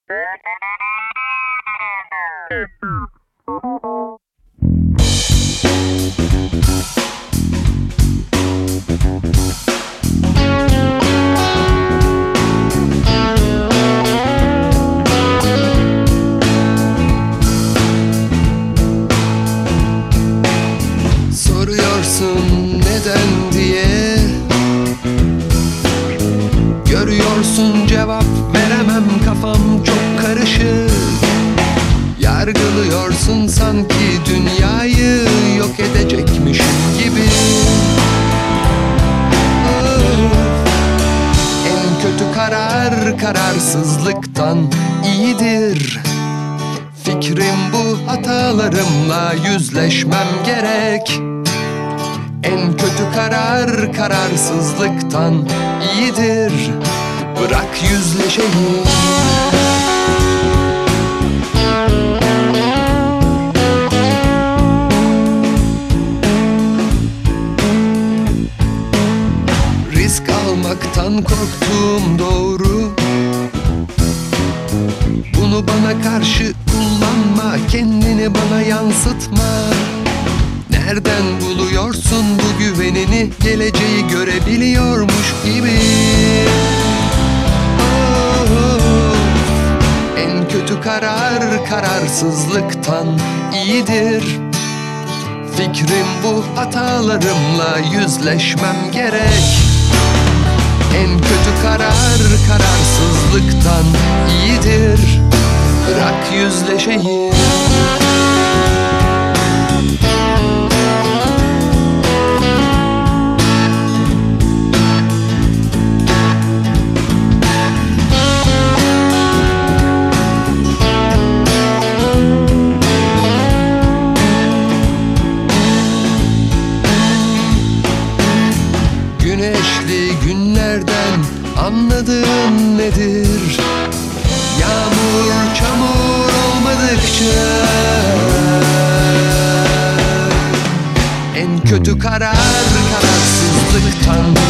Soruyorsun neden diye, görüyorsun cevap veremem, kafam çok karışık. Yargılıyorsun sanki dünyayı yok edecekmişim gibi. En kötü karar kararsızlıktan iyidir. Fikrim bu, hatalarımla yüzleşmem gerek. En kötü karar kararsızlıktan iyidir. Bırak yüzleşeyim. Risk almaktan korktuğum doğru. Bunu bana karşı kullanma, kendini bana yansıtma. Nereden buluyorsun bu güvenini, geleceği görebiliyormuş gibi? En kötü karar kararsızlıktan iyidir. Fikrim bu, hatalarımla yüzleşmem gerek. En kötü karar kararsızlıktan iyidir. Bırak yüzleşeyim. Güneşli günlerden anladığın nedir? Yağmur, çamur olmadıkça. En kötü karar kararsızlıktan